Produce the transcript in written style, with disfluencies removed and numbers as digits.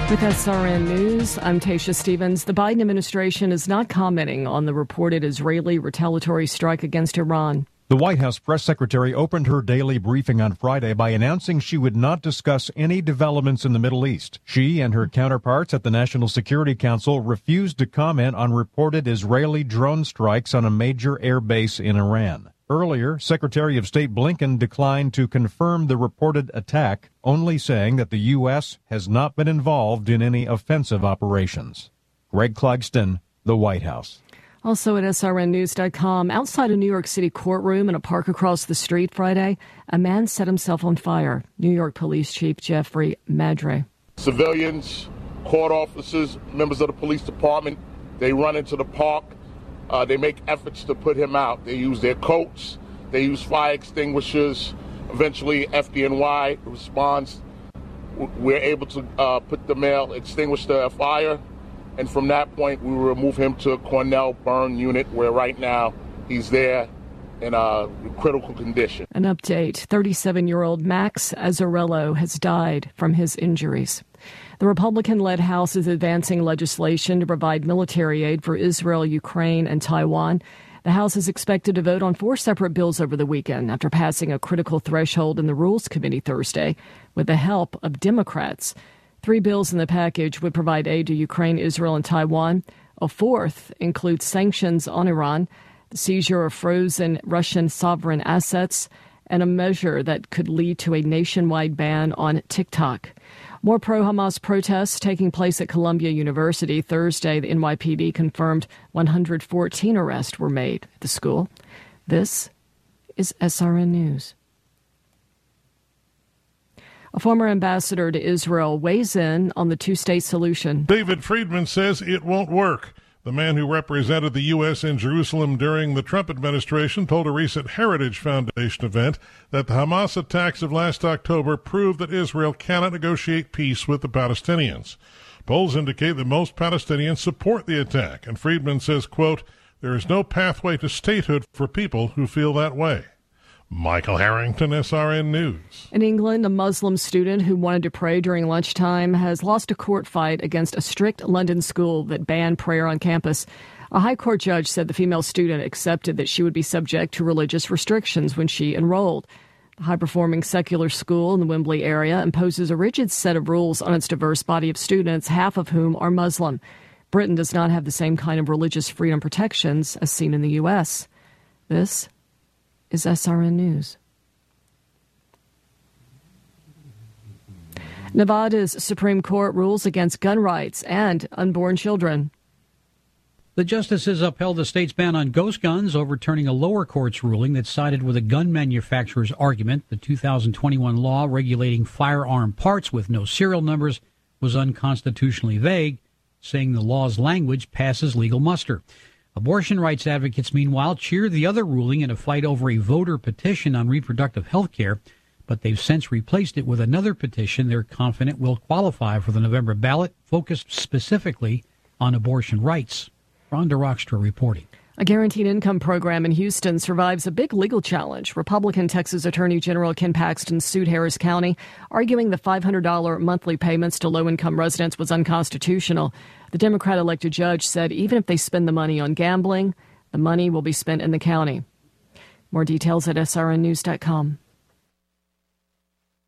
With SRN News, I'm Tasha Stevens. The Biden administration is not commenting on the reported Israeli retaliatory strike against Iran. The White House press secretary opened her daily briefing on Friday by announcing she would not discuss any developments in the Middle East. She and her counterparts at the National Security Council refused to comment on reported Israeli drone strikes on a major air base in Iran. Earlier, Secretary of State Blinken declined to confirm the reported attack, only saying that the U.S. has not been involved in any offensive operations. Greg Clugston, the White House. Also at SRNnews.com, outside a New York City courtroom in a park across the street Friday, a man set himself on fire. New York Police Chief Jeffrey Madre. Civilians, court officers, members of the police department, they run into the park. They make efforts to put him out. They use their coats. They use fire extinguishers. Eventually, FDNY responds. We're able to put the male, extinguish the fire. And from that point, we will remove him to a Cornell burn unit where right now he's there in a critical condition. An update. 37-year-old Max Azzarello has died from his injuries. The Republican-led House is advancing legislation to provide military aid for Israel, Ukraine, and Taiwan. The House is expected to vote on 4 separate bills over the weekend after passing a critical threshold in the Rules Committee Thursday with the help of Democrats. 3 bills in the package would provide aid to Ukraine, Israel, and Taiwan. A 4th includes sanctions on Iran, the seizure of frozen Russian sovereign assets, and a measure that could lead to a nationwide ban on TikTok. More pro-Hamas protests taking place at Columbia University. Thursday, the NYPD confirmed 114 arrests were made at the school. This is SRN News. A former ambassador to Israel weighs in on the two-state solution. David Friedman says it won't work. The man who represented the U.S. in Jerusalem during the Trump administration told a recent Heritage Foundation event that the Hamas attacks of last October prove that Israel cannot negotiate peace with the Palestinians. Polls indicate that most Palestinians support the attack, and Friedman says, quote, "There is no pathway to statehood for people who feel that way." Michael Harrington, SRN News. In England, a Muslim student who wanted to pray during lunchtime has lost a court fight against a strict London school that banned prayer on campus. A high court judge said the female student accepted that she would be subject to religious restrictions when she enrolled. The high-performing secular school in the Wembley area imposes a rigid set of rules on its diverse body of students, half of whom are Muslim. Britain does not have the same kind of religious freedom protections as seen in the U.S. This is SRN News. Nevada's Supreme Court rules against gun rights and unborn children. The justices upheld the state's ban on ghost guns, overturning a lower court's ruling that sided with a gun manufacturer's argument. The 2021 law regulating firearm parts with no serial numbers was unconstitutionally vague, saying the law's language passes legal muster. Abortion rights advocates, meanwhile, cheered the other ruling in a fight over a voter petition on reproductive health care, but they've since replaced it with another petition they're confident will qualify for the November ballot, focused specifically on abortion rights. Rhonda Rockstra reporting. A guaranteed income program in Houston survives a big legal challenge. Republican Texas Attorney General Ken Paxton sued Harris County, arguing the $500 monthly payments to low-income residents was unconstitutional. The Democrat-elected judge said even if they spend the money on gambling, the money will be spent in the county. More details at srnnews.com.